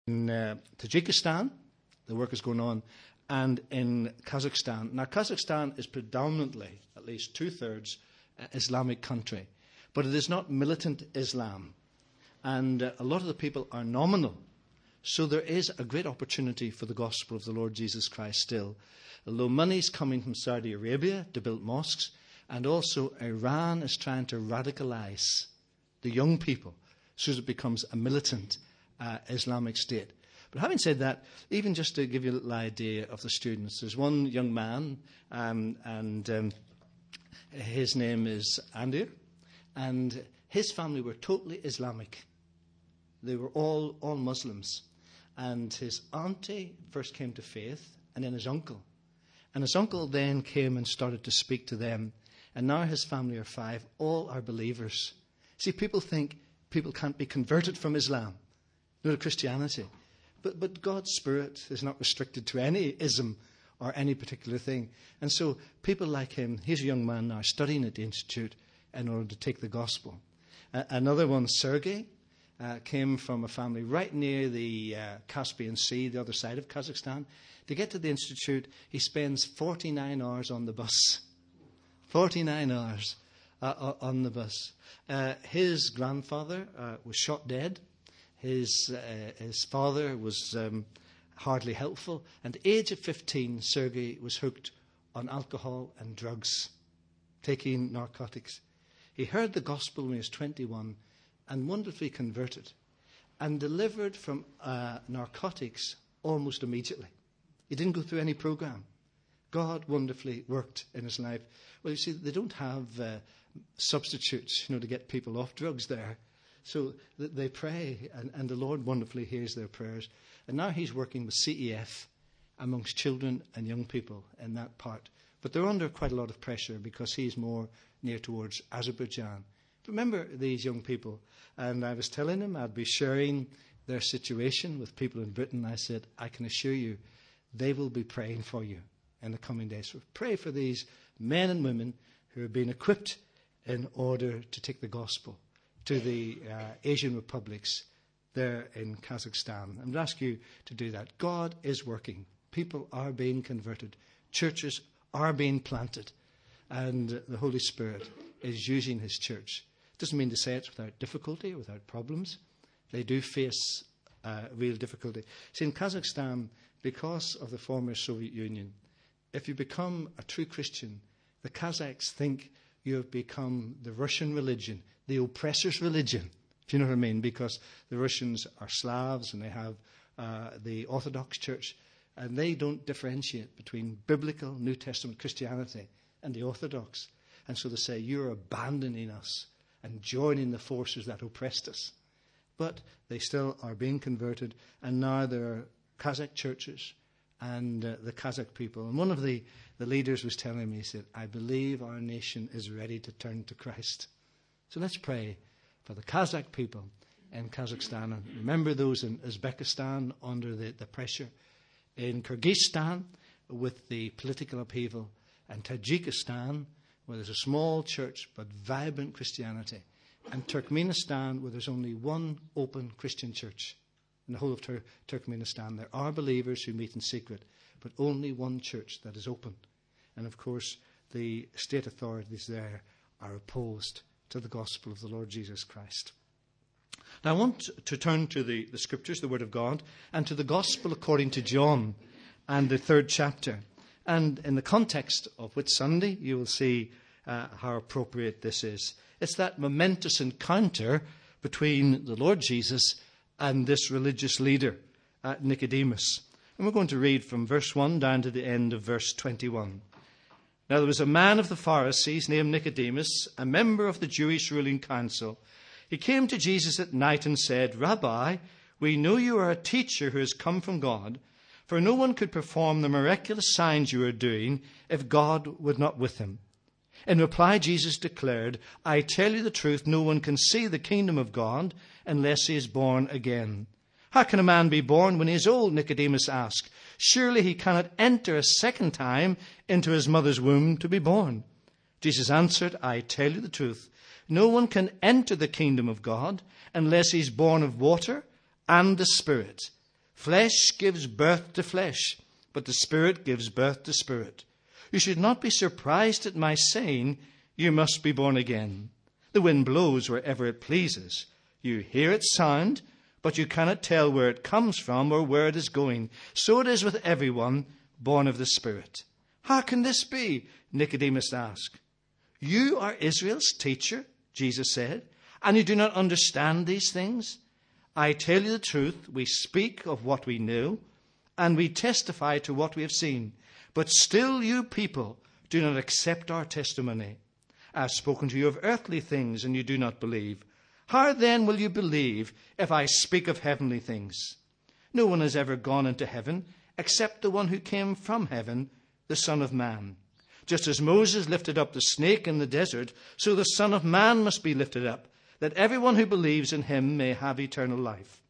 in Tajikistan, the work is going on, and in Kazakhstan. Now, Kazakhstan is predominantly, at least two-thirds, Islamic country, but it is not militant Islam. And a lot of the people are nominal. So there is a great opportunity for the gospel of the Lord Jesus Christ still. Although money is coming from Saudi Arabia to build mosques, and also Iran is trying to radicalize the young people so that it becomes a militant Islamic state. But having said that, even just to give you a little idea of the students, there's one young man, and his name is Andir, and his family were totally Islamic. They were all Muslims. And his auntie first came to faith, and then his uncle. And his uncle then came and started to speak to them. And now his family are 5. All are believers. See, people think people can't be converted from Islam, to Christianity. But God's Spirit is not restricted to any ism or any particular thing. And so people like him, he's a young man now studying at the Institute in order to take the gospel. Another one, Sergei, came from a family right near the Caspian Sea, the other side of Kazakhstan. To get to the Institute, he spends 49 hours on the bus. 49 hours on the bus. His grandfather was shot dead. His father was hardly helpful. And at the age of 15, Sergei was hooked on alcohol and drugs, taking narcotics. He heard the gospel when he was 21 and wonderfully converted and delivered from narcotics almost immediately. He didn't go through any program. God wonderfully worked in his life. Well, you see, they don't have substitutes, to get people off drugs there. So they pray, and the Lord wonderfully hears their prayers. And now he's working with CEF amongst children and young people in that part. But they're under quite a lot of pressure because he's more near towards Azerbaijan. Remember these young people. And I was telling them I'd be sharing their situation with people in Britain. I said, I can assure you, they will be praying for you in the coming days. So pray for these men and women who have been equipped in order to take the gospel to the Asian republics there in Kazakhstan. I'm going to ask you to do that. God is working. People are being converted. Churches are being planted. And the Holy Spirit is using his church. It doesn't mean to say it's without difficulty, without problems. They do face real difficulty. See, in Kazakhstan, because of the former Soviet Union, if you become a true Christian, the Kazakhs think you have become the Russian religion, the oppressor's religion. Do you know what I mean? Because the Russians are Slavs and they have the Orthodox Church, and they don't differentiate between biblical New Testament Christianity and the Orthodox. And so they say, you're abandoning us and joining the forces that oppressed us. But they still are being converted, and now there are Kazakh churches and the Kazakh people. And one of the leaders was telling me, he said, I believe our nation is ready to turn to Christ. So let's pray for the Kazakh people in Kazakhstan. And remember those in Uzbekistan under the pressure. In Kyrgyzstan with the political upheaval. And Tajikistan where there's a small church but vibrant Christianity. And Turkmenistan where there's only one open Christian church. In the whole of Turkmenistan, there are believers who meet in secret, but only one church that is open. And of course, the state authorities there are opposed to the gospel of the Lord Jesus Christ. Now I want to turn to the scriptures, the word of God, and to the gospel according to John and the 3rd chapter. And in the context of Whit Sunday, you will see how appropriate this is. It's that momentous encounter between the Lord Jesus and this religious leader, Nicodemus. And we're going to read from verse 1 down to the end of verse 21. Now there was a man of the Pharisees named Nicodemus, a member of the Jewish ruling council. He came to Jesus at night and said, Rabbi, we know you are a teacher who has come from God, for no one could perform the miraculous signs you are doing if God were not with him. In reply, Jesus declared, I tell you the truth, no one can see the kingdom of God unless he is born again. How can a man be born when he is old? Nicodemus asked. Surely he cannot enter a second time into his mother's womb to be born. Jesus answered, I tell you the truth. No one can enter the kingdom of God unless he is born of water and the Spirit. Flesh gives birth to flesh, but the Spirit gives birth to spirit. You should not be surprised at my saying, you must be born again. The wind blows wherever it pleases. You hear its sound, but you cannot tell where it comes from or where it is going. So it is with everyone born of the Spirit. How can this be? Nicodemus asked. You are Israel's teacher, Jesus said, and you do not understand these things? I tell you the truth, we speak of what we know, and we testify to what we have seen. But still you people do not accept our testimony. I have spoken to you of earthly things, and you do not believe. How then will you believe if I speak of heavenly things? No one has ever gone into heaven except the one who came from heaven, the Son of Man. Just as Moses lifted up the snake in the desert, so the Son of Man must be lifted up, that everyone who believes in him may have eternal life.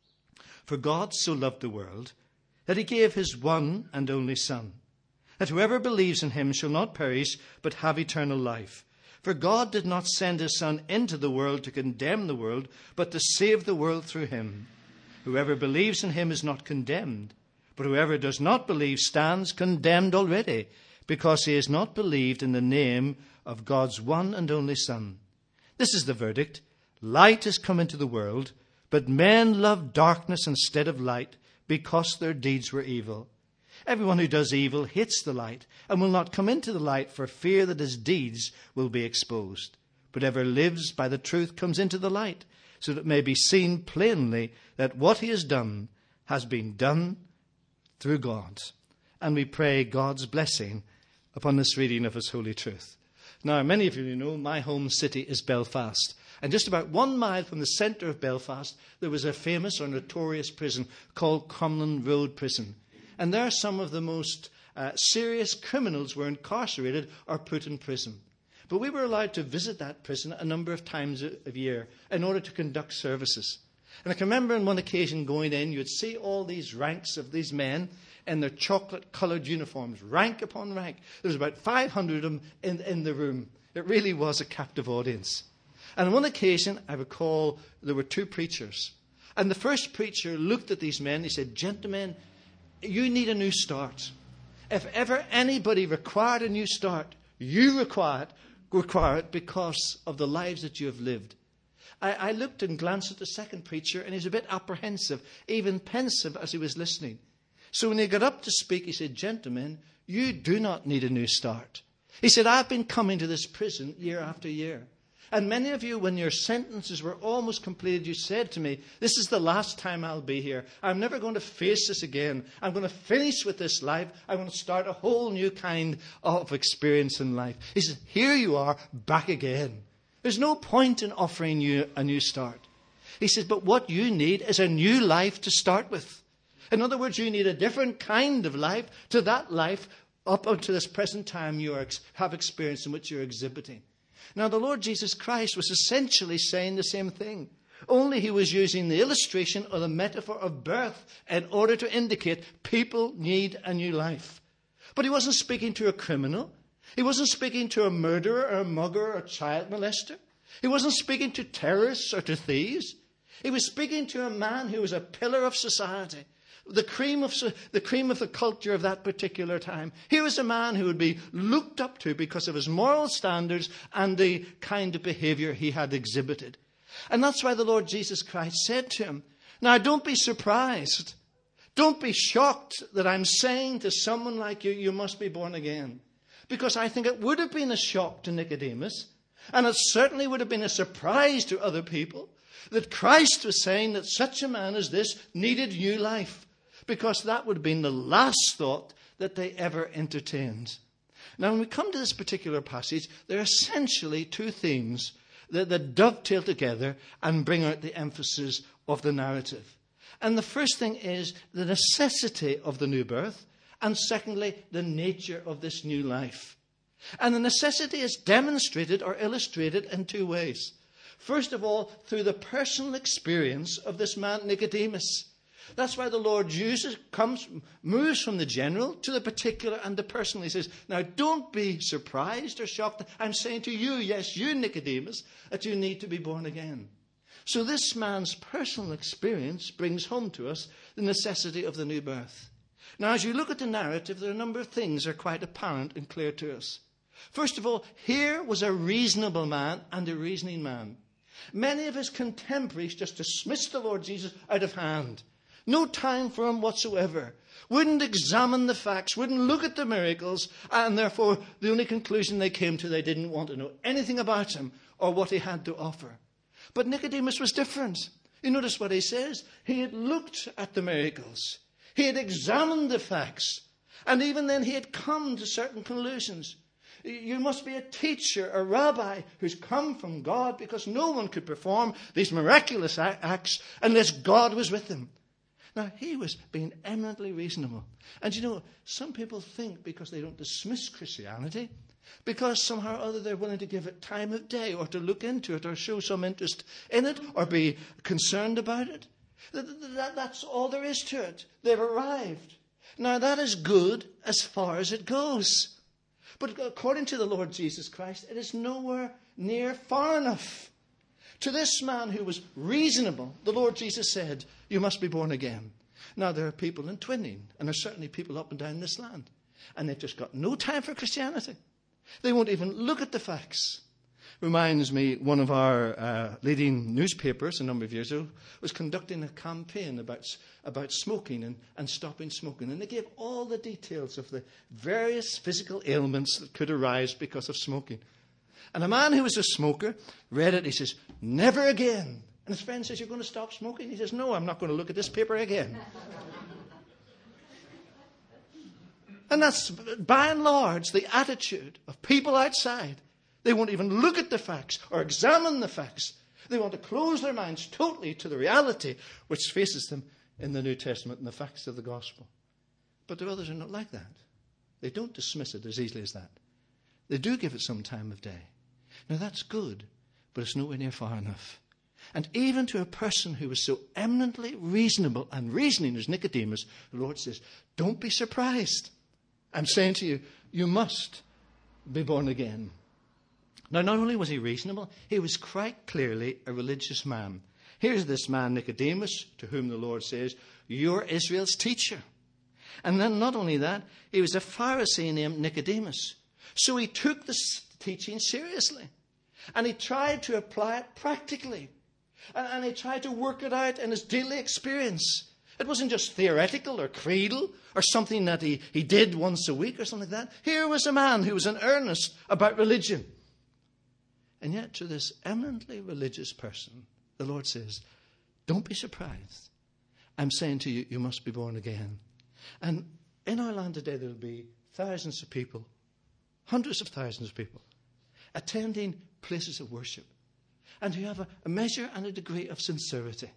For God so loved the world that he gave his one and only Son, that whoever believes in him shall not perish, but have eternal life. For God did not send his Son into the world to condemn the world, but to save the world through him. Whoever believes in him is not condemned, but whoever does not believe stands condemned already, because he has not believed in the name of God's one and only Son. This is the verdict. Light has come into the world, but men love darkness instead of light, because their deeds were evil. Everyone who does evil hates the light, and will not come into the light for fear that his deeds will be exposed. But whoever lives by the truth comes into the light, so that it may be seen plainly that what he has done has been done through God. And we pray God's blessing upon this reading of his holy truth. Now, many of you know my home city is Belfast. And just about 1 mile from the centre of Belfast, there was a famous or notorious prison called Crumlin Road Prison. And there some of the most serious criminals were incarcerated or put in prison. But we were allowed to visit that prison a number of times a year in order to conduct services. And I can remember on one occasion going in, you would see all these ranks of these men in their chocolate-coloured uniforms, rank upon rank. There was about 500 of them in the room. It really was a captive audience. And on one occasion, I recall, there were 2 preachers. And the first preacher looked at these men. He said, gentlemen, you need a new start. If ever anybody required a new start, you require it because of the lives that you have lived. I looked and glanced at the second preacher, and he was a bit apprehensive, even pensive as he was listening. So when he got up to speak, he said, gentlemen, you do not need a new start. He said, I've been coming to this prison year after year. And many of you, when your sentences were almost completed, you said to me, this is the last time I'll be here. I'm never going to face this again. I'm going to finish with this life. I'm going to start a whole new kind of experience in life. He said, here you are, back again. There's no point in offering you a new start. He says, but what you need is a new life to start with. In other words, you need a different kind of life to that life up until this present time you have experienced in which you're exhibiting. Now, the Lord Jesus Christ was essentially saying the same thing. Only he was using the illustration or the metaphor of birth in order to indicate people need a new life. But he wasn't speaking to a criminal. He wasn't speaking to a murderer or a mugger or a child molester. He wasn't speaking to terrorists or to thieves. He was speaking to a man who was a pillar of society, the cream of the culture of that particular time. He was a man who would be looked up to because of his moral standards and the kind of behavior he had exhibited. And that's why the Lord Jesus Christ said to him, now don't be surprised. Don't be shocked that I'm saying to someone like you, you must be born again. Because I think it would have been a shock to Nicodemus, and it certainly would have been a surprise to other people, that Christ was saying that such a man as this needed new life. Because that would have been the last thought that they ever entertained. Now, when we come to this particular passage, there are essentially 2 themes that dovetail together and bring out the emphasis of the narrative. And the first thing is the necessity of the new birth, and secondly, the nature of this new life. And the necessity is demonstrated or illustrated in 2 ways. First of all, through the personal experience of this man Nicodemus. That's why the Lord moves from the general to the particular and the personal. He says, now don't be surprised or shocked. I'm saying to you, yes, you Nicodemus, that you need to be born again. So this man's personal experience brings home to us the necessity of the new birth. Now, as you look at the narrative, there are a number of things that are quite apparent and clear to us. First of all, here was a reasonable man and a reasoning man. Many of his contemporaries just dismissed the Lord Jesus out of hand. No time for him whatsoever. Wouldn't examine the facts, wouldn't look at the miracles, and therefore the only conclusion they came to, they didn't want to know anything about him or what he had to offer. But Nicodemus was different. You notice what he says. He had looked at the miracles. He had examined the facts. And even then he had come to certain conclusions. You must be a teacher, a rabbi who's come from God, because no one could perform these miraculous acts unless God was with him. Now, he was being eminently reasonable. And you know, some people think because they don't dismiss Christianity, because somehow or other they're willing to give it time of day or to look into it or show some interest in it or be concerned about it. That's all there is to it. They've arrived. Now, that is good as far as it goes. But according to the Lord Jesus Christ, it is nowhere near far enough. To this man who was reasonable, the Lord Jesus said, you must be born again. Now, there are people in Twinning, and there's certainly people up and down this land, and they've just got no time for Christianity. They won't even look at the facts. Reminds me, one of our leading newspapers a number of years ago was conducting a campaign about smoking and stopping smoking. And they gave all the details of the various physical ailments that could arise because of smoking. And a man who was a smoker read it. He says, never again. And his friend says, you're going to stop smoking? He says, no, I'm not going to look at this paper again. And that's, by and large, the attitude of people outside. They won't even look at the facts or examine the facts. They want to close their minds totally to the reality which faces them in the New Testament and the facts of the gospel. But there are others who are not like that. They don't dismiss it as easily as that. They do give it some time of day. Now, that's good, but it's nowhere near far enough. And even to a person who was so eminently reasonable and reasoning as Nicodemus, the Lord says, don't be surprised. I'm saying to you, you must be born again. Now, not only was he reasonable, he was quite clearly a religious man. Here's this man, Nicodemus, to whom the Lord says, you're Israel's teacher. And then not only that, he was a Pharisee named Nicodemus. So he took this teaching seriously. And he tried to apply it practically. And he tried to work it out in his daily experience. It wasn't just theoretical or creedal or something that he did once a week or something like that. Here was a man who was in earnest about religion. And yet to this eminently religious person, the Lord says, don't be surprised. I'm saying to you, you must be born again. And in our land today, there will be thousands of people, hundreds of thousands of people, attending places of worship, and who have a measure and a degree of sincerity.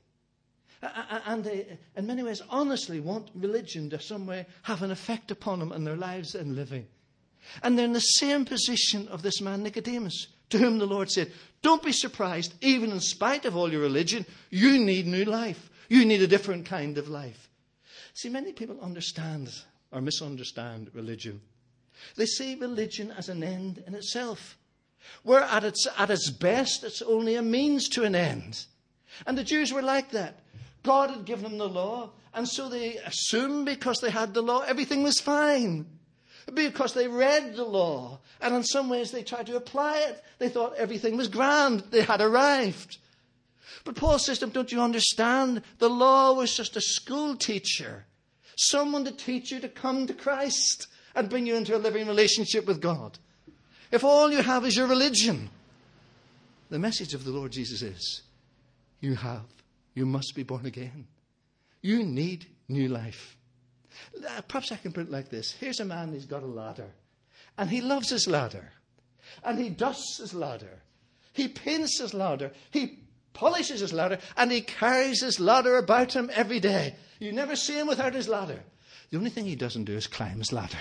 And they, in many ways, honestly want religion to some way have an effect upon them in their lives and living. And they're in the same position of this man Nicodemus, to whom the Lord said, don't be surprised, even in spite of all your religion, you need new life. You need a different kind of life. See, many people understand or misunderstand religion. They see religion as an end in itself, where at its best, it's only a means to an end. And the Jews were like that. God had given them the law, and so they assumed because they had the law, everything was fine. Because they read the law, and in some ways they tried to apply it. They thought everything was grand. They had arrived. But Paul says to them, don't you understand? The law was just a school teacher. Someone to teach you to come to Christ and bring you into a living relationship with God. If all you have is your religion, the message of the Lord Jesus is, you must be born again. You need new life. Perhaps I can put it like this. Here's a man who's got a ladder. And he loves his ladder. And he dusts his ladder. He paints his ladder. He polishes his ladder. And he carries his ladder about him every day. You never see him without his ladder. The only thing he doesn't do is climb his ladder.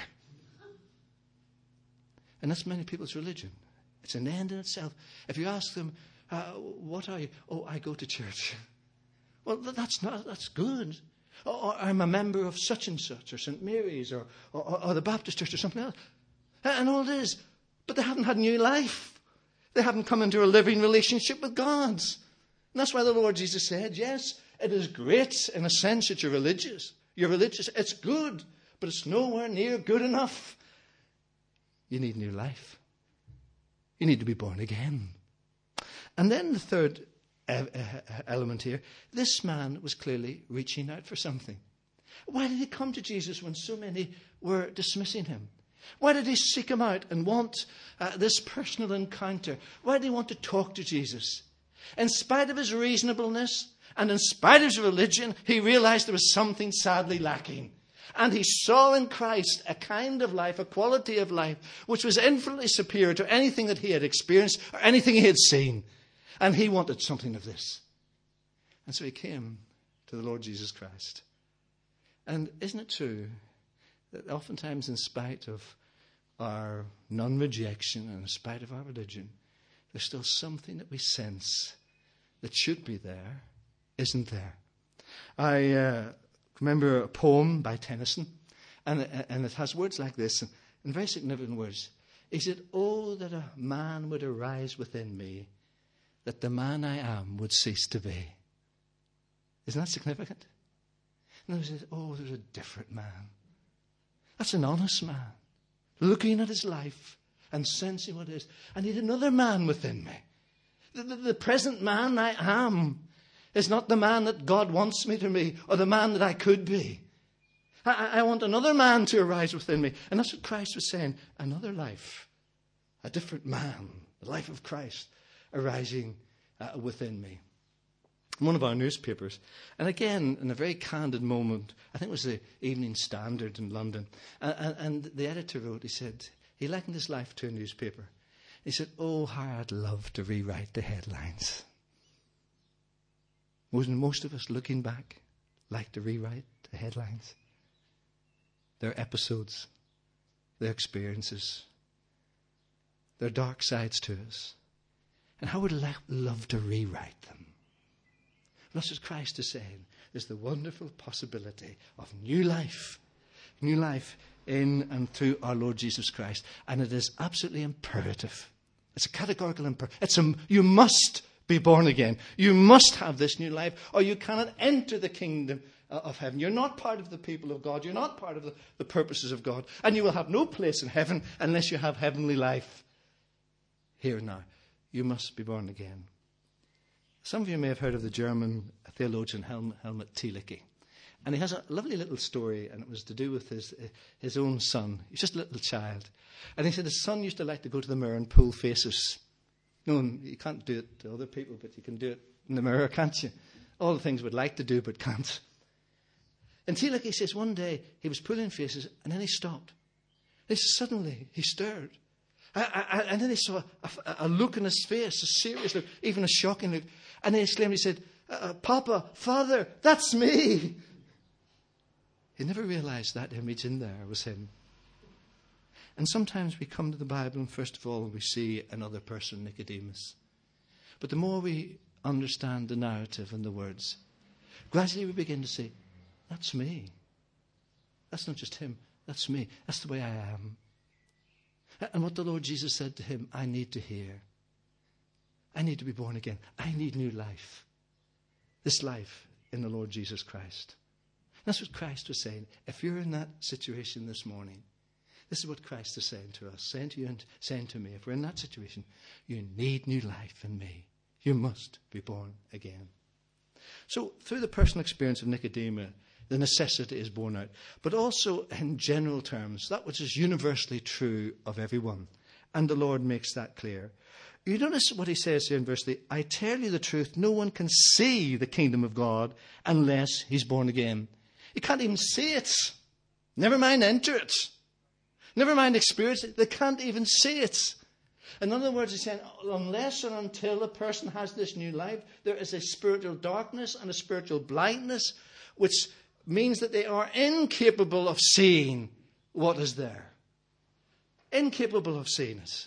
And that's many people's religion. It's an end in itself. If you ask them, what are you? Oh, I go to church. Well, that's good. Or I'm a member of such and such, or St. Mary's, or the Baptist Church, or something else. And all it is. But they haven't had new life. They haven't come into a living relationship with God. And that's why the Lord Jesus said, yes, it is great in a sense that you're religious. You're religious. It's good, but it's nowhere near good enough. You need new life. You need to be born again. And then the third element here, this man was clearly reaching out for something. Why did he come to Jesus when so many were dismissing him? Why did he seek him out and want this personal encounter? Why did he want to talk to Jesus? In spite of his reasonableness and in spite of his religion, he realized there was something sadly lacking. And he saw in Christ a kind of life, a quality of life, which was infinitely superior to anything that he had experienced or anything he had seen. And he wanted something of this. And so he came to the Lord Jesus Christ. And isn't it true that oftentimes in spite of our non-rejection and in spite of our religion, there's still something that we sense that should be there, isn't there? I remember a poem by Tennyson, and it has words like this, and very significant words. He said, "Oh, that a man would arise within me, that the man I am would cease to be." Isn't that significant? And he said, "Oh, there's a different man. That's an honest man, looking at his life and sensing what it is. I need another man within me. The present man I am is not the man that God wants me to be or the man that I could be. I want another man to arise within me." And that's what Christ was saying. Another life, a different man, the life of Christ arising within me. One of our newspapers, and again, in a very candid moment, I think it was the Evening Standard in London, and the editor wrote, he said, he likened his life to a newspaper. He said, "Oh, how I'd love to rewrite the headlines." Most of us, looking back, like to rewrite the headlines. Their episodes, their experiences, their dark sides to us. And how would I love to rewrite them? And that's what Christ is saying. There's the wonderful possibility of new life in and through our Lord Jesus Christ. And it is absolutely imperative. It's a categorical imperative. You must be born again. You must have this new life, or you cannot enter the kingdom of heaven. You're not part of the people of God. You're not part of the purposes of God. And you will have no place in heaven unless you have heavenly life here and now. You must be born again. Some of you may have heard of the German theologian Helmut Thielicke. And he has a lovely little story, and it was to do with his own son. He's just a little child. And he said his son used to like to go to the mirror and pull faces. No, you can't do it to other people, but you can do it in the mirror, can't you? All the things we'd like to do, but can't. And Thielicke says one day he was pulling faces, and then he stopped. And suddenly he stirred. And then he saw a look in his face, a serious look, even a shocking look. And he exclaimed, he said, "Papa, Father, that's me." He never realized that image in there was him. And sometimes we come to the Bible and first of all we see another person, Nicodemus. But the more we understand the narrative and the words, gradually we begin to say, that's me. That's not just him, that's me. That's the way I am. And what the Lord Jesus said to him, I need to hear. I need to be born again. I need new life. This life in the Lord Jesus Christ. That's what Christ was saying. If you're in that situation this morning, this is what Christ is saying to us, saying to you and saying to me. If we're in that situation, you need new life in me. You must be born again. So through the personal experience of Nicodemus, the necessity is borne out. But also in general terms, that which is universally true of everyone. And the Lord makes that clear. You notice what he says here in verse 3. I tell you the truth, no one can see the kingdom of God unless he's born again. You can't even see it. Never mind enter it. Never mind experience it. They can't even see it. In other words, he's saying, unless and until a person has this new life, there is a spiritual darkness and a spiritual blindness, which means that they are incapable of seeing what is there. Incapable of seeing it.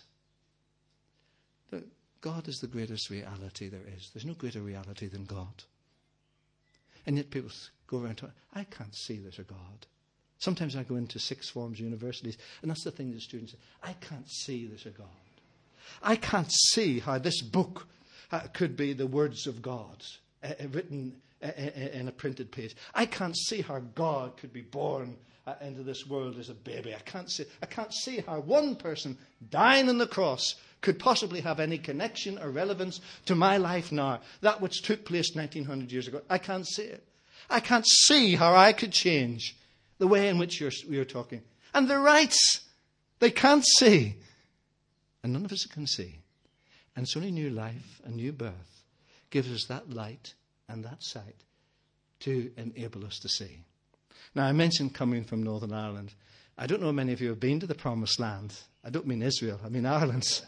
God is the greatest reality there is. There's no greater reality than God. And yet people go around to, I can't see there's a God. Sometimes I go into sixth forms universities, and that's the thing that students say, I can't see there's a God. I can't see how this book could be the words of God written in a printed page. I can't see how God could be born into this world as a baby. I can't see how one person dying on the cross could possibly have any connection or relevance to my life now. That which took place 1900 years ago. I can't see it. I can't see how I could change the way in which you're talking. And they're right. They can't see. And none of us can see. And it's only new life and new birth gives us that light and that sight to enable us to see. Now, I mentioned coming from Northern Ireland. I don't know how many of you have been to the Promised Land. I don't mean Israel, I mean Ireland.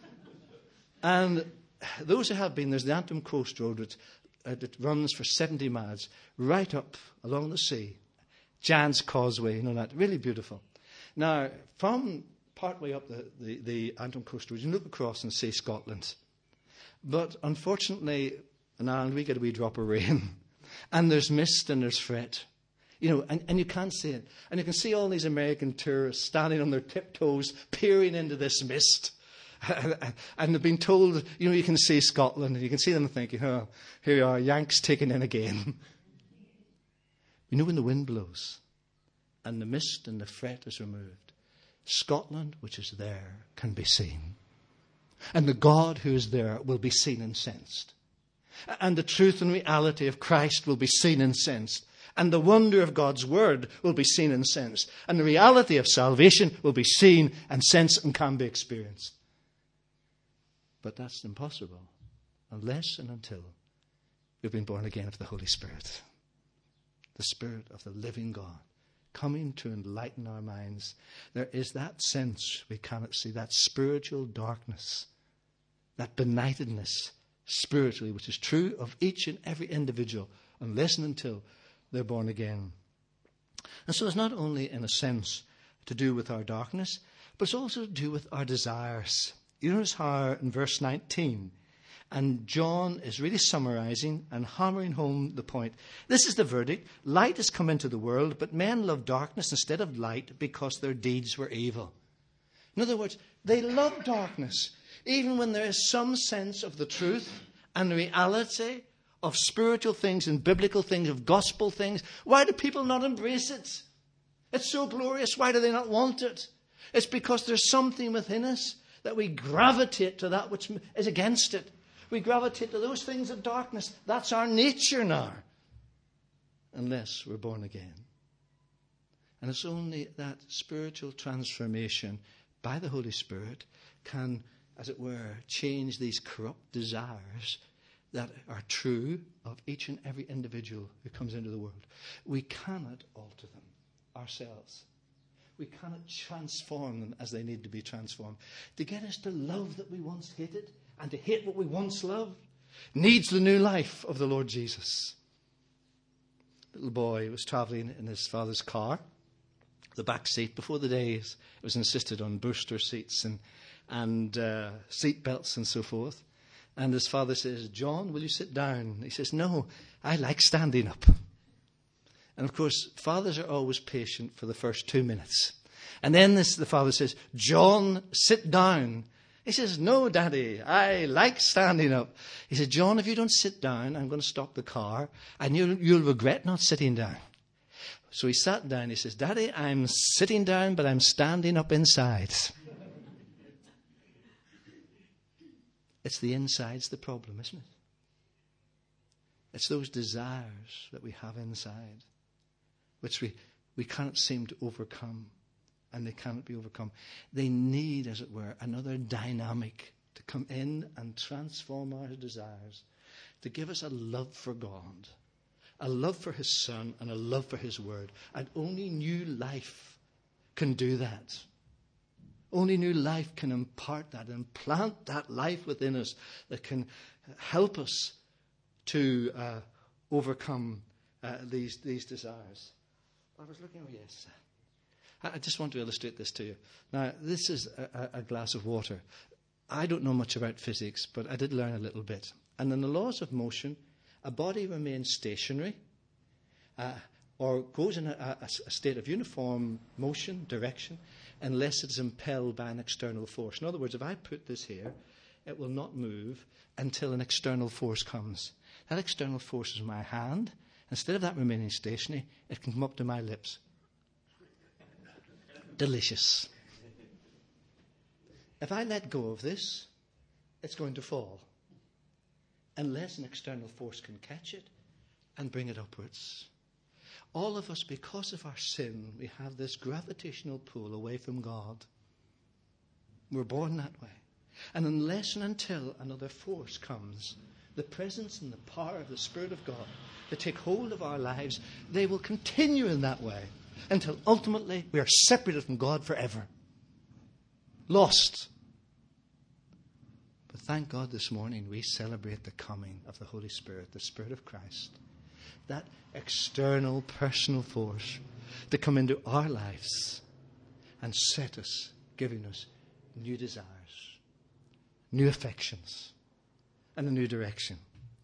And those who have been, there's the Antrim Coast Road, that runs for 70 miles right up along the sea. Giant's Causeway, you know that, really beautiful. Now, from partway up the Antrim Coast Road, you look across and see Scotland. But unfortunately, in Ireland, we get a wee drop of rain. And there's mist and there's fret. You know, and you can't see it. And you can see all these American tourists standing on their tiptoes, peering into this mist. And they've been told, you know, you can see Scotland. And you can see them thinking, oh, here we are, Yanks taking in again. You know, when the wind blows and the mist and the fret is removed, Scotland, which is there, can be seen. And the God who is there will be seen and sensed. And the truth and reality of Christ will be seen and sensed. And the wonder of God's word will be seen and sensed. And the reality of salvation will be seen and sensed and can be experienced. But that's impossible unless and until we've been born again of the Holy Spirit. The Spirit of the living God coming to enlighten our minds. There is that sense we cannot see, that spiritual darkness, that benightedness spiritually, which is true of each and every individual unless and until they're born again. And so it's not only in a sense to do with our darkness, but it's also to do with our desires. You notice how in verse 19, and John is really summarizing and hammering home the point. This is the verdict. Light has come into the world, but men love darkness instead of light because their deeds were evil. In other words, they love darkness, even when there is some sense of the truth and the reality of spiritual things and biblical things, of gospel things. Why do people not embrace it? It's so glorious. Why do they not want it? It's because there's something within us that we gravitate to that which is against it. We gravitate to those things of darkness. That's our nature now. Unless we're born again. And it's only that spiritual transformation by the Holy Spirit can, as it were, change these corrupt desires that are true of each and every individual who comes into the world. We cannot alter them ourselves. We cannot transform them as they need to be transformed. To get us to love that we once hated and to hate what we once loved needs the new life of the Lord Jesus. Little boy was travelling in his father's car, the back seat. Before the days it was insisted on booster seats and seat belts and so forth. And his father says, "John, will you sit down?" He says, "No, I like standing up." And of course, fathers are always patient for the first 2 minutes. And then the father says, "John, sit down." He says, "No, Daddy, I like standing up." He said, "John, if you don't sit down, I'm going to stop the car and you'll regret not sitting down." So he sat down. He says, "Daddy, I'm sitting down, but I'm standing up inside." It's the inside's the problem, isn't it? It's those desires that we have inside, which we can't seem to overcome, and they cannot be overcome. They need, as it were, another dynamic to come in and transform our desires, to give us a love for God, a love for His Son, and a love for His Word. And only new life can do that. Only new life can impart that and plant that life within us that can help us to overcome these desires. I was looking, yes. I just want to illustrate this to you. Now, this is a glass of water. I don't know much about physics, but I did learn a little bit. And in the laws of motion, a body remains stationary or goes in a state of uniform motion, direction, unless it's impelled by an external force. In other words, if I put this here, it will not move until an external force comes. That external force is my hand. Instead of that remaining stationary, it can come up to my lips. Delicious. If I let go of this, it's going to fall. Unless an external force can catch it and bring it upwards. All of us, because of our sin, we have this gravitational pull away from God. We're born that way. And unless and until another force comes, the presence and the power of the Spirit of God to take hold of our lives, they will continue in that way until ultimately we are separated from God forever. Lost. But thank God this morning we celebrate the coming of the Holy Spirit, the Spirit of Christ. That external personal force to come into our lives and set us, giving us new desires, new affections, and a new direction.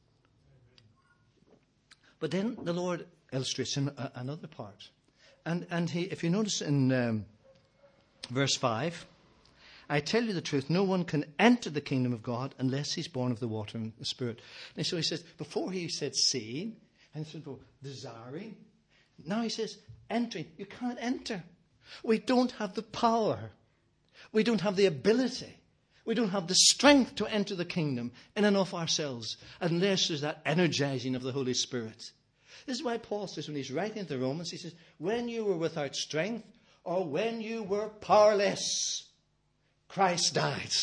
But then the Lord illustrates in another part. And he, if you notice in verse 5, I tell you the truth, no one can enter the kingdom of God unless he's born of the water and the Spirit. And so he says, before he said seeing, and he said, well, desiring. Now he says, entering. You can't enter. We don't have the power. We don't have the ability. We don't have the strength to enter the kingdom in and of ourselves unless there's that energizing of the Holy Spirit. This is why Paul says when he's writing to the Romans, he says, when you were without strength or when you were powerless, Christ died.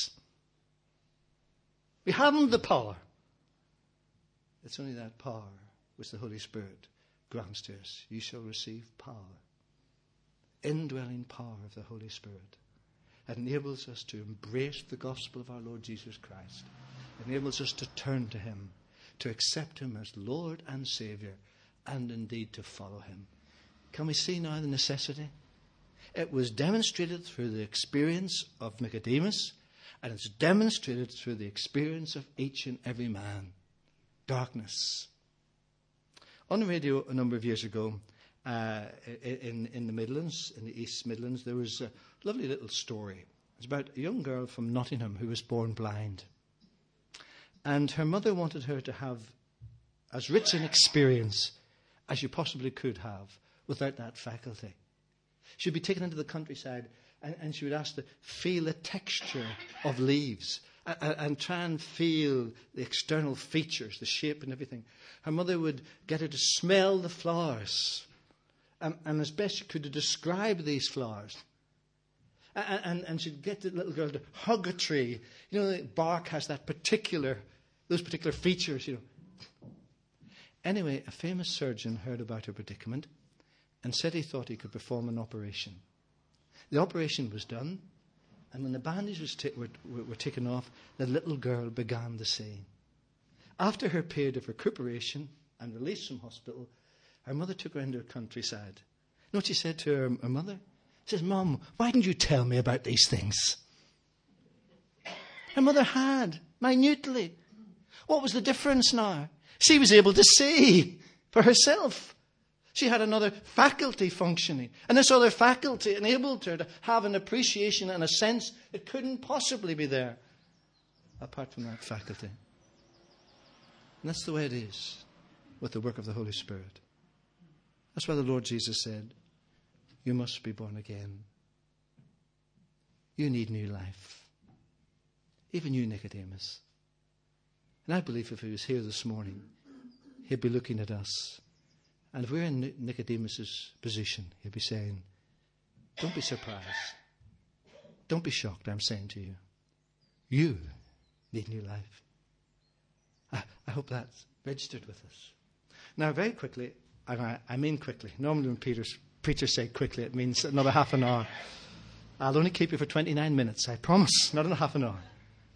We haven't the power. It's only that power which the Holy Spirit grants to us. You shall receive power. Indwelling power of the Holy Spirit. It enables us to embrace the gospel of our Lord Jesus Christ. It enables us to turn to him, to accept him as Lord and Saviour, and indeed to follow him. Can we see now the necessity? It was demonstrated through the experience of Nicodemus, and it's demonstrated through the experience of each and every man. Darkness. On the radio a number of years ago, in the Midlands, in the East Midlands, there was a lovely little story. It's about a young girl from Nottingham who was born blind. And her mother wanted her to have as rich an experience as you possibly could have without that faculty. She'd be taken into the countryside and she would ask to feel the texture of leaves and try and feel the external features, the shape and everything. Her mother would get her to smell the flowers and as best she could to describe these flowers. And she'd get the little girl to hug a tree. You know, the bark has those particular features, you know. Anyway, a famous surgeon heard about her predicament and said he thought he could perform an operation. The operation was done, and when the bandages were taken off, the little girl began to see. After her period of recuperation and release from hospital, her mother took her into her countryside. You know what she said to her mother? She says, Mum, why didn't you tell me about these things? Her mother had, minutely. What was the difference now? She was able to see for herself. She had another faculty functioning. And this other faculty enabled her to have an appreciation and a sense that couldn't possibly be there apart from that faculty. And that's the way it is with the work of the Holy Spirit. That's why the Lord Jesus said, you must be born again. You need new life. Even you, Nicodemus. And I believe if he was here this morning, he'd be looking at us. And if we're in Nicodemus's position, he'd be saying, don't be surprised. Don't be shocked, I'm saying to you. You need new life. I hope that's registered with us. Now, very quickly, I mean quickly. Normally when preachers say quickly, it means another half an hour. I'll only keep you for 29 minutes, I promise. Not in a half an hour.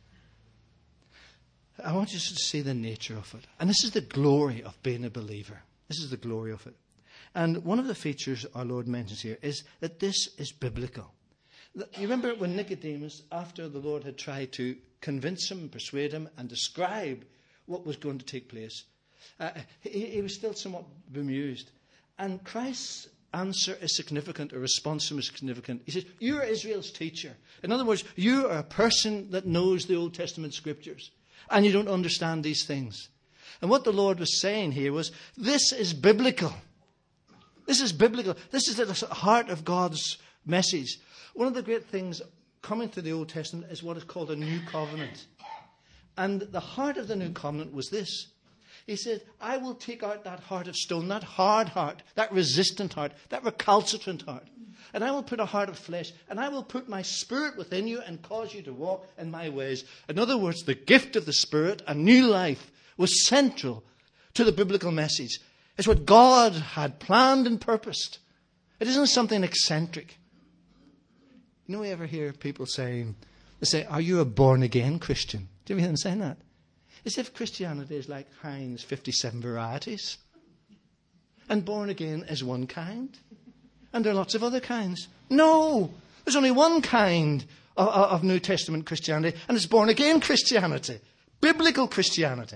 I want you to see the nature of it. And this is the glory of being a believer. This is the glory of it. And one of the features our Lord mentions here is that this is biblical. You remember when Nicodemus, after the Lord had tried to convince him, persuade him, and describe what was going to take place, he was still somewhat bemused. And Christ answer is significant, a response from is significant. He says, you are Israel's teacher. In other words, you are a person that knows the Old Testament scriptures, and you don't understand these things. And what the Lord was saying here was, this is biblical. This is biblical. This is at the heart of God's message. One of the great things coming to the Old Testament is what is called a new covenant. And the heart of the new covenant was this. He said, I will take out that heart of stone, that hard heart, that resistant heart, that recalcitrant heart. And I will put a heart of flesh, and I will put my Spirit within you and cause you to walk in my ways. In other words, the gift of the Spirit, a new life, was central to the biblical message. It's what God had planned and purposed. It isn't something eccentric. You know, we ever hear people saying, they say, are you a born-again Christian? Do you hear them saying that? As if Christianity is like Heinz 57 varieties. And born again is one kind. And there are lots of other kinds. No! There's only one kind of New Testament Christianity, and it's born again Christianity. Biblical Christianity.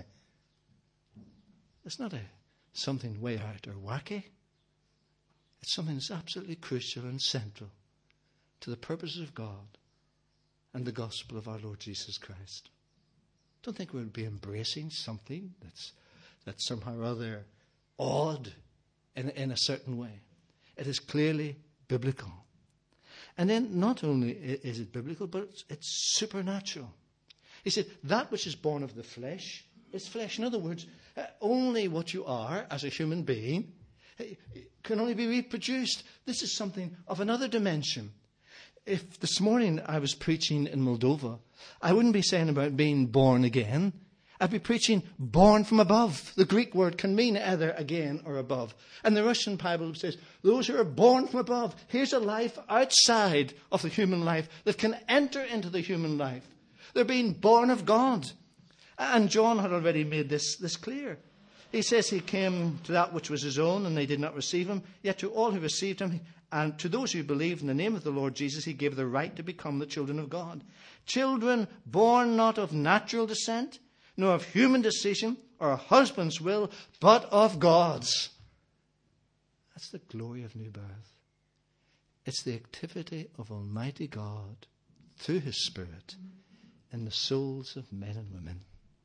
It's not something way out or wacky. It's something that's absolutely crucial and central to the purposes of God and the gospel of our Lord Jesus Christ. Don't think we'll be embracing something that's somehow or other odd in a certain way. It is clearly biblical. And then not only is it biblical, but it's supernatural. He said, that which is born of the flesh is flesh. In other words, only what you are as a human being can only be reproduced. This is something of another dimension. If this morning I was preaching in Moldova, I wouldn't be saying about being born again. I'd be preaching born from above. The Greek word can mean either again or above. And the Russian Bible says, those who are born from above, here's a life outside of the human life that can enter into the human life. They're being born of God. And John had already made this clear. He says he came to that which was his own, and they did not receive him. Yet to all who received him, and to those who believed in the name of the Lord Jesus, he gave the right to become the children of God. Children born not of natural descent, nor of human decision or a husband's will, but of God's. That's the glory of new birth. It's the activity of Almighty God through his Spirit in the souls of men and women.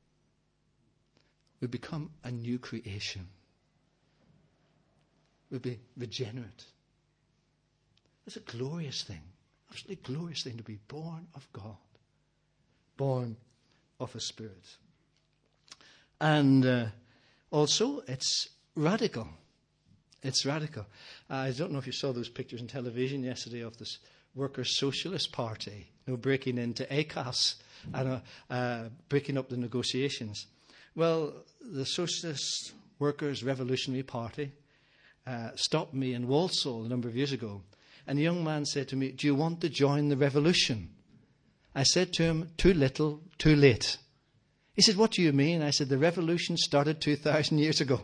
We become a new creation. We'll be regenerate. It's a glorious thing, absolutely glorious thing to be born of God, born of a Spirit. And also, it's radical. It's radical. I don't know if you saw those pictures on television yesterday of this Workers' Socialist Party, breaking into ACAS and breaking up the negotiations. Well, the Socialist Workers' Revolutionary Party stopped me in Walsall a number of years ago. And a young man said to me, do you want to join the revolution? I said to him, too little, too late. He said, what do you mean? I said, the revolution started 2,000 years ago.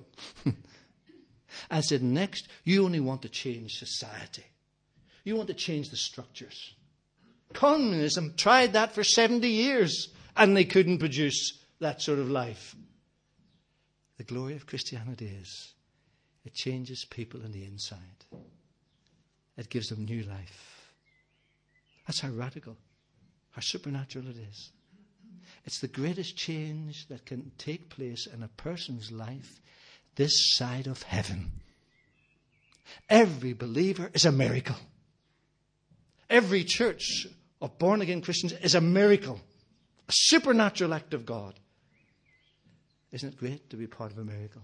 I said, next, you only want to change society. You want to change the structures. Communism tried that for 70 years, and they couldn't produce that sort of life. The glory of Christianity is it changes people on the inside. It gives them new life. That's how radical, how supernatural it is. It's the greatest change that can take place in a person's life this side of heaven. Every believer is a miracle. Every church of born-again Christians is a miracle. A supernatural act of God. Isn't it great to be part of a miracle?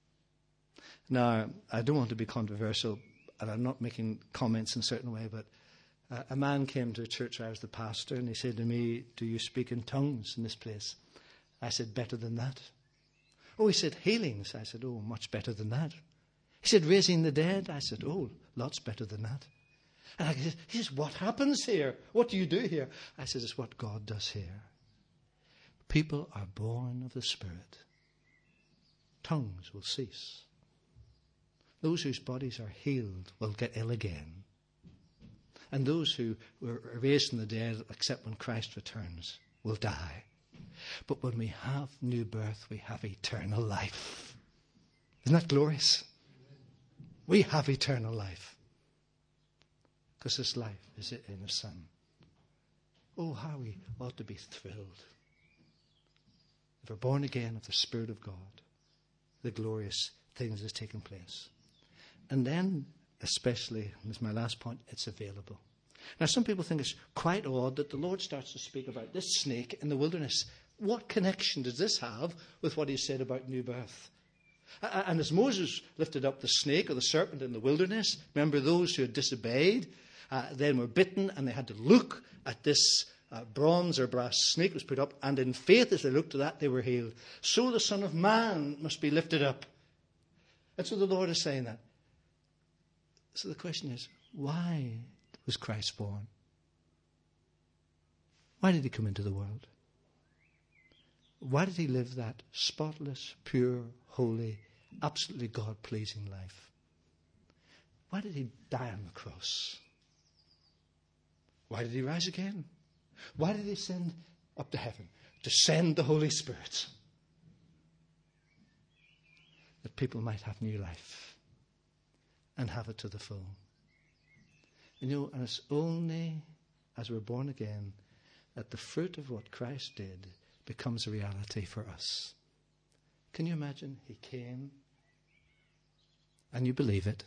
Now, I don't want to be controversial, and I'm not making comments in a certain way, but a man came to a church where I was the pastor, and he said to me, do you speak in tongues in this place? I said, better than that. Oh, he said, healings. I said, oh, much better than that. He said, raising the dead. I said, oh, lots better than that. And he says, what happens here? What do you do here? I said, it's what God does here. People are born of the Spirit. Tongues will cease. Those whose bodies are healed will get ill again. And those who were raised from the dead, except when Christ returns, will die. But when we have new birth, we have eternal life. Isn't that glorious? We have eternal life. Because this life is in His Son. Oh, how we ought to be thrilled. If we're born again of the Spirit of God, the glorious things that have taken place. And then, especially, and this is my last point, it's available. Now, some people think it's quite odd that the Lord starts to speak about this snake in the wilderness. What connection does this have with what He said about new birth? And as Moses lifted up the snake or the serpent in the wilderness, remember those who had disobeyed, then were bitten, and they had to look at this bronze or brass snake was put up, and in faith as they looked at that, they were healed. So the Son of Man must be lifted up. And so the Lord is saying that. So the question is, why was Christ born? Why did He come into the world? Why did He live that spotless, pure, holy, absolutely God-pleasing life? Why did He die on the cross? Why did He rise again? Why did He ascend up to heaven? To send the Holy Spirit. That people might have new life and have it to the full. And it's only as we're born again that the fruit of what Christ did becomes a reality for us. Can you imagine? He came and you believe it.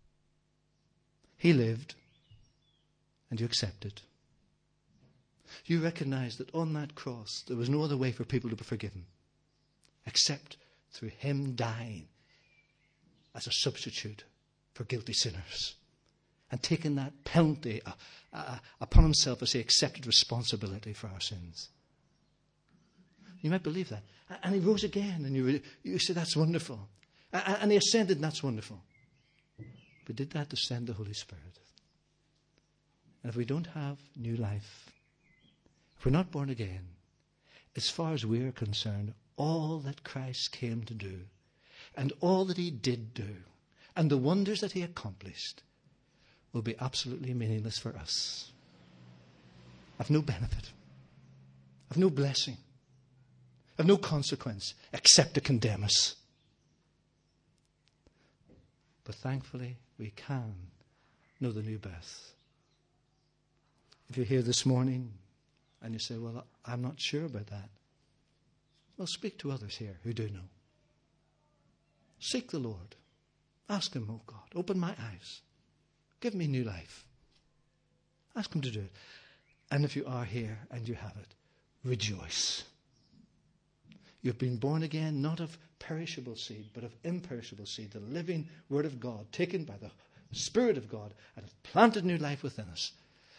He lived and you accepted. You recognize that on that cross there was no other way for people to be forgiven except through Him dying as a substitute for guilty sinners and taking that penalty upon Himself as He accepted responsibility for our sins. You might believe that. And He rose again, and you say, that's wonderful. And He ascended, and that's wonderful. But did that to send the Holy Spirit? And if we don't have new life, if we're not born again, as far as we're concerned, all that Christ came to do, and all that He did do, and the wonders that He accomplished, will be absolutely meaningless for us. Of no benefit, of no blessing, of no consequence, except to condemn us. But thankfully, we can know the new birth. If you're here this morning and you say, well, I'm not sure about that, well, speak to others here who do know. Seek the Lord. Ask Him, oh God, open my eyes. Give me new life. Ask Him to do it. And if you are here and you have it, rejoice. You've been born again, not of perishable seed, but of imperishable seed, the living Word of God, taken by the Spirit of God, and have planted new life within us.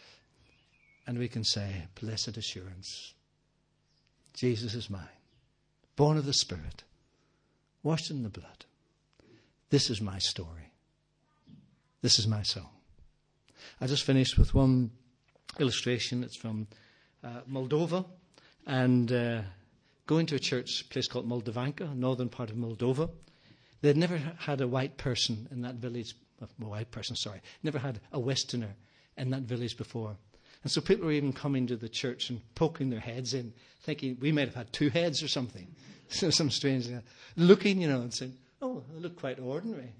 And we can say, blessed assurance, Jesus is mine, born of the Spirit, washed in the blood. This is my story. This is my song. I just finished with one illustration. It's from Moldova, and going to a church place called Moldavanka, northern part of Moldova. They'd never had a white person in that village. Never had a Westerner in that village before. And so people were even coming to the church and poking their heads in, thinking we might have had two heads or something. So some strange thing. Looking, and saying, oh, they look quite ordinary.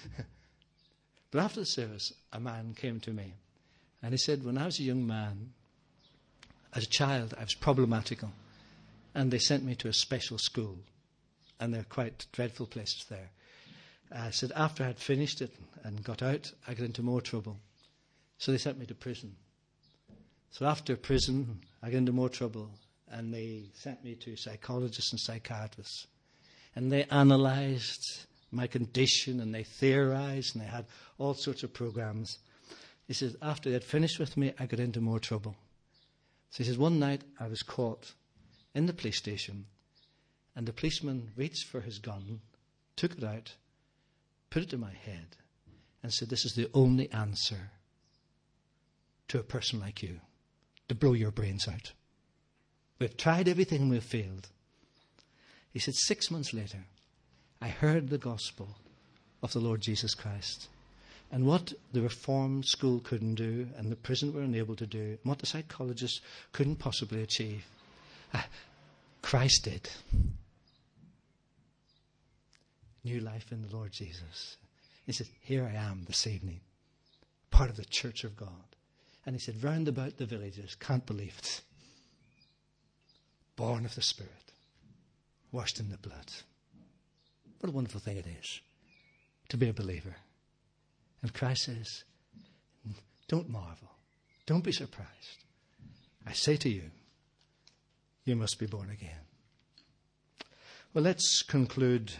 But after the service, a man came to me. And he said, when I was a young man, as a child, I was problematical. And they sent me to a special school. And they're quite dreadful places there. I said, after I had finished it and got out, I got into more trouble. So they sent me to prison. So after prison, I got into more trouble. And they sent me to psychologists and psychiatrists. And they analysed my condition, and they theorised, and they had all sorts of programs. He says, after they had finished with me, I got into more trouble. So he says, one night I was caught in the police station, and the policeman reached for his gun, took it out, put it to my head, and said, this is the only answer to a person like you, to blow your brains out. We've tried everything and we've failed. He said, 6 months later, I heard the gospel of the Lord Jesus Christ. And what the reform school couldn't do, and the prison were unable to do, and what the psychologists couldn't possibly achieve, Christ did. New life in the Lord Jesus. He said, here I am this evening, part of the church of God. And he said, round about the villages, can't believe it. Born of the Spirit, washed in the blood. What a wonderful thing it is to be a believer. And Christ says, don't marvel. Don't be surprised. I say to you, you must be born again. Well, let's conclude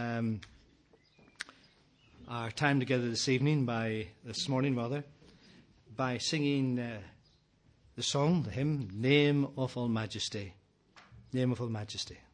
our time together this morning, by singing the song, the hymn, Name of All Majesty. Name of All Majesty.